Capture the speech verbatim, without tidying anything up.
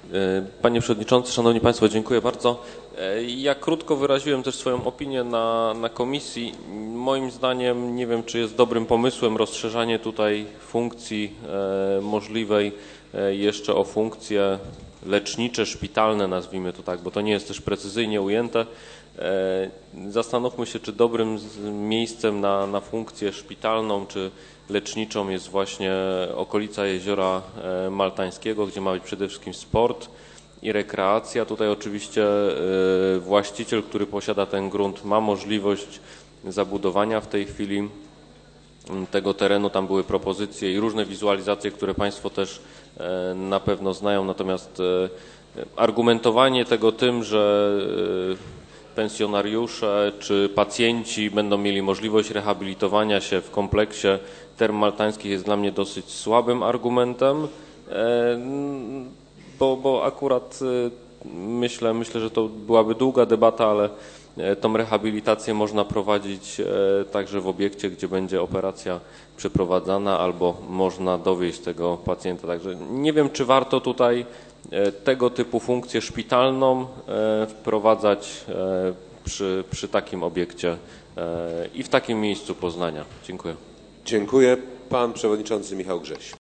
Panie Przewodniczący, Szanowni Państwo, dziękuję bardzo. Ja krótko wyraziłem też swoją opinię na, na komisji. Moim zdaniem nie wiem, czy jest dobrym pomysłem rozszerzanie tutaj funkcji e, możliwej e, jeszcze o funkcje lecznicze, szpitalne, nazwijmy to tak, bo to nie jest też precyzyjnie ujęte. E, zastanówmy się, czy dobrym miejscem na, na funkcję szpitalną czy leczniczą jest właśnie okolica Jeziora Maltańskiego, gdzie ma być przede wszystkim sport i rekreacja. Tutaj oczywiście właściciel, który posiada ten grunt, ma możliwość zabudowania w tej chwili tego terenu. Tam były propozycje i różne wizualizacje, które Państwo też na pewno znają. Natomiast argumentowanie tego tym, że pensjonariusze czy pacjenci będą mieli możliwość rehabilitowania się w kompleksie term maltańskich jest dla mnie dosyć słabym argumentem, bo, bo akurat myślę, myślę, że to byłaby długa debata, ale tą rehabilitację można prowadzić także w obiekcie, gdzie będzie operacja przeprowadzana, albo można dowieźć tego pacjenta. Także nie wiem, czy warto tutaj tego typu funkcję szpitalną wprowadzać przy, przy takim obiekcie i w takim miejscu Poznania. Dziękuję. Dziękuję. Pan Przewodniczący Michał Grześ.